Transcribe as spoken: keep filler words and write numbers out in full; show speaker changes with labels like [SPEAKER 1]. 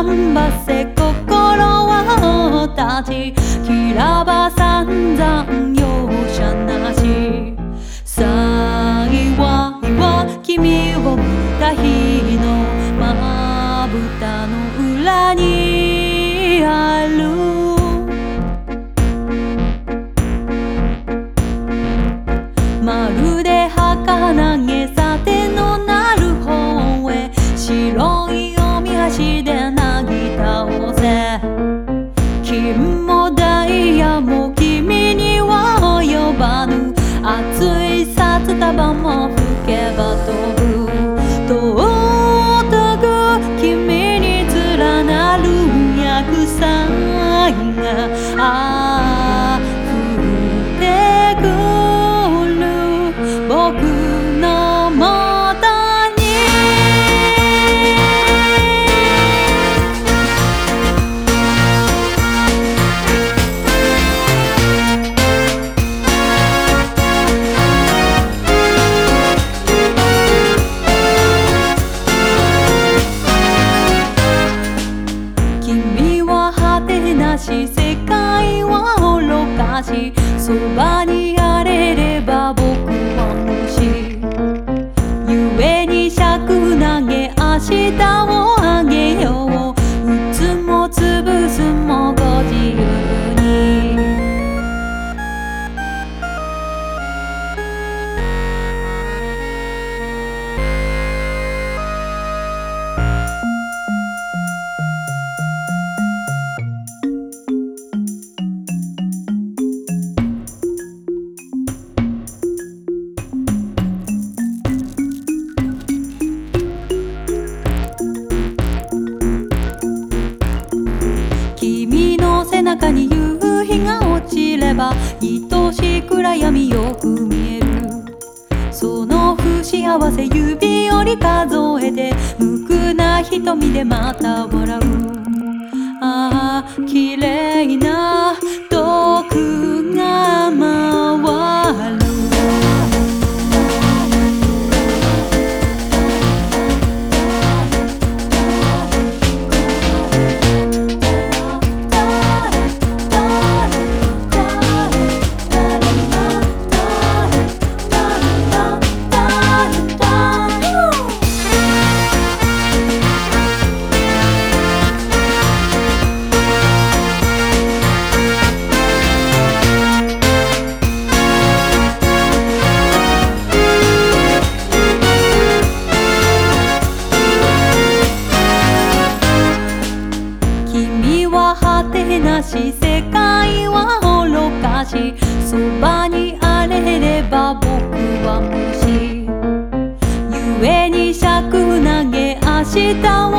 [SPEAKER 1] 頑張せ心は立ちきらば散々容赦なし幸いは君を見た日のまぶたの裏にあるまるで儚げさてのなる方へ白いおみ足でなぎ倒せ金もダイヤも君には及ばぬ熱い札束も吹けば飛ぶ尊く君に連なる約祭があふれてくる僕のもとに君は果てなし世界は愚かしそばにあれれば僕は虫故に尺投げ明日をあげよう打つも潰すもご自由に君の背中に夕日が落ちれば愛しい暗闇よく見えるその不幸せ指折り数えて無垢な瞳でまた笑うああ綺麗な毒が回る果てなし世界は愚かしそばにあれれば僕は虫故に尺投げ明日を